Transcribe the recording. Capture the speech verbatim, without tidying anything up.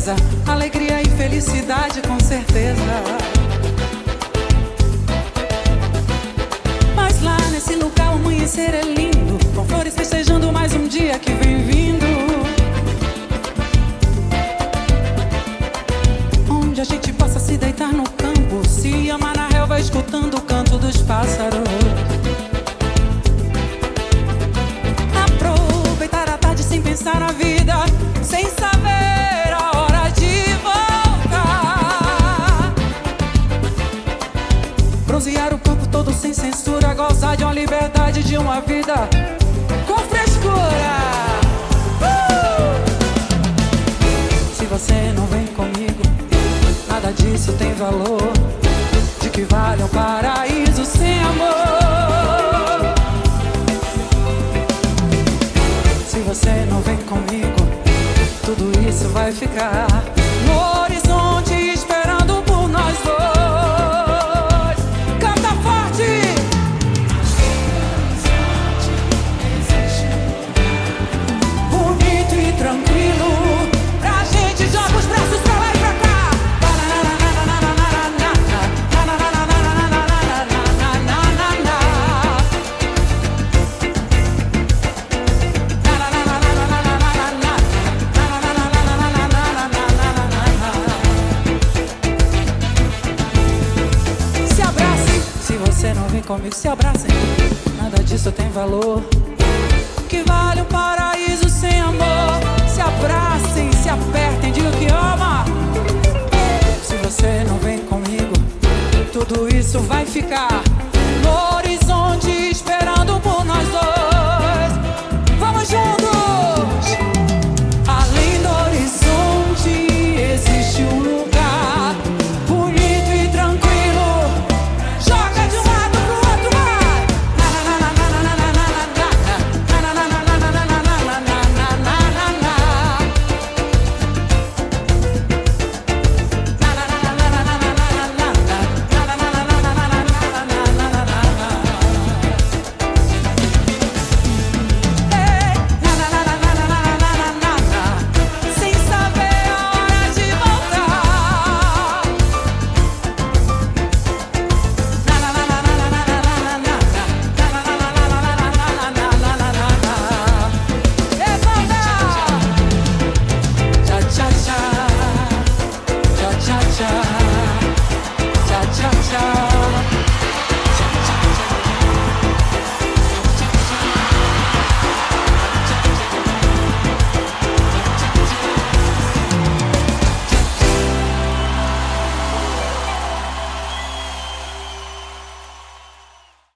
tristeza, alegria e felicidade com certeza. Mas lá nesse lugar o amanhecer é lindo, com flores festejando mais um dia que vem vindo. Onde a gente possa se deitar no campo, se amar na relva escutando o canto dos pássaros. Aproveitar a tarde sem pensar na vida, sem saber a hora de voltar. Bronzear o corpo todo sem censura, gozar de uma liberdade, de uma vida com frescura. uh! Se você não vem comigo, nada disso tem valor. De que vale um paraíso sem amor? Se você não vem comigo, tudo isso vai ficar no horizonte esperando por nós dois. Canta forte! Bonito e tranquilo, pra gente joga os braços pra lá e pra cá. Comigo se abracem, nada disso tem valor. Que vale um paraíso sem amor? Se abracem, se abracem.